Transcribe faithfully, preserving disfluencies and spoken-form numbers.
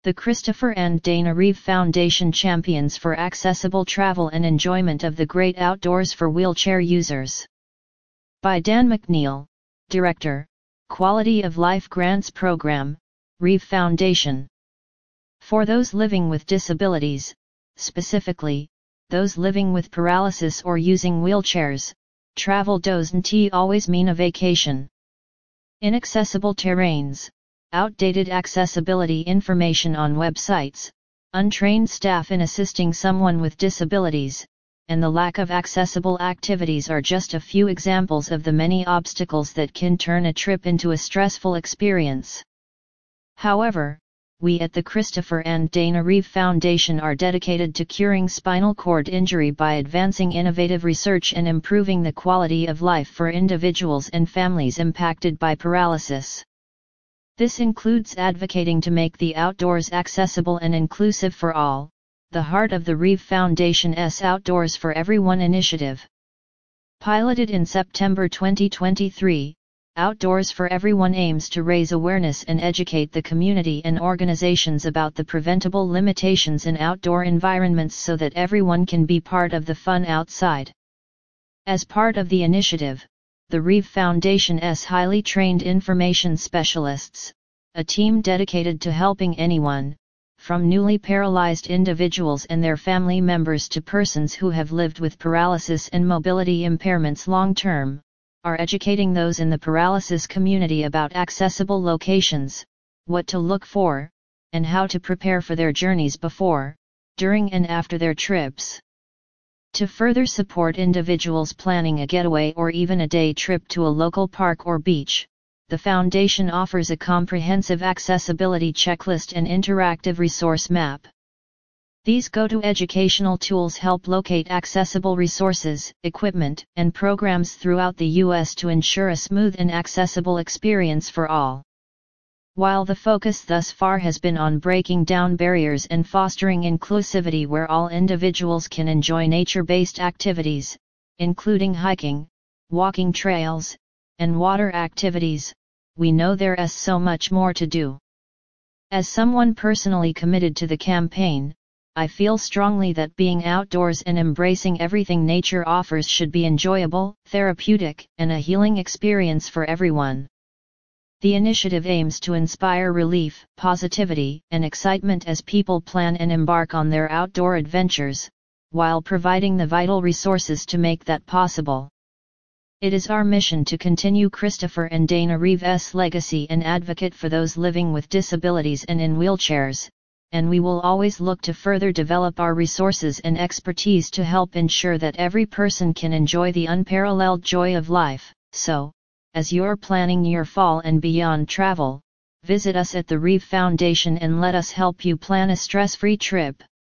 The Christopher and Dana Reeve Foundation champions for accessible travel and enjoyment of the great outdoors for wheelchair users. By Dan McNeil, Director, Quality of Life Grants Program, Reeve Foundation. For those living with disabilities, specifically, those living with paralysis or using wheelchairs, travel doesn't always mean a vacation. Inaccessible terrains, outdated accessibility information on websites, untrained staff in assisting someone with disabilities, and the lack of accessible activities are just a few examples of the many obstacles that can turn a trip into a stressful experience. However, we at the Christopher and Dana Reeve Foundation are dedicated to curing spinal cord injury by advancing innovative research and improving the quality of life for individuals and families impacted by paralysis. This includes advocating to make the outdoors accessible and inclusive for all, the heart of the Reeve Foundation's Outdoors for Everyone initiative. Piloted in September twenty twenty-three, Outdoors for Everyone aims to raise awareness and educate the community and organizations about the preventable limitations in outdoor environments so that everyone can be part of the fun outside. As part of the initiative, the Reeve Foundation's highly trained information specialists, a team dedicated to helping anyone, from newly paralyzed individuals and their family members to persons who have lived with paralysis and mobility impairments long-term, are educating those in the paralysis community about accessible locations, what to look for, and how to prepare for their journeys before, during and after their trips. To further support individuals planning a getaway or even a day trip to a local park or beach, the Foundation offers a comprehensive accessibility checklist and interactive resource map. These go-to educational tools help locate accessible resources, equipment, and programs throughout the U S to ensure a smooth and accessible experience for all. While the focus thus far has been on breaking down barriers and fostering inclusivity where all individuals can enjoy nature-based activities, including hiking, walking trails, and water activities, we know there is so much more to do. As someone personally committed to the campaign, I feel strongly that being outdoors and embracing everything nature offers should be enjoyable, therapeutic, and a healing experience for everyone. The initiative aims to inspire relief, positivity, and excitement as people plan and embark on their outdoor adventures, while providing the vital resources to make that possible. It is our mission to continue Christopher and Dana Reeve's legacy and advocate for those living with disabilities and in wheelchairs, and we will always look to further develop our resources and expertise to help ensure that every person can enjoy the unparalleled joy of life. So, as you're planning your fall and beyond travel, visit us at the Reeve Foundation and let us help you plan a stress-free trip.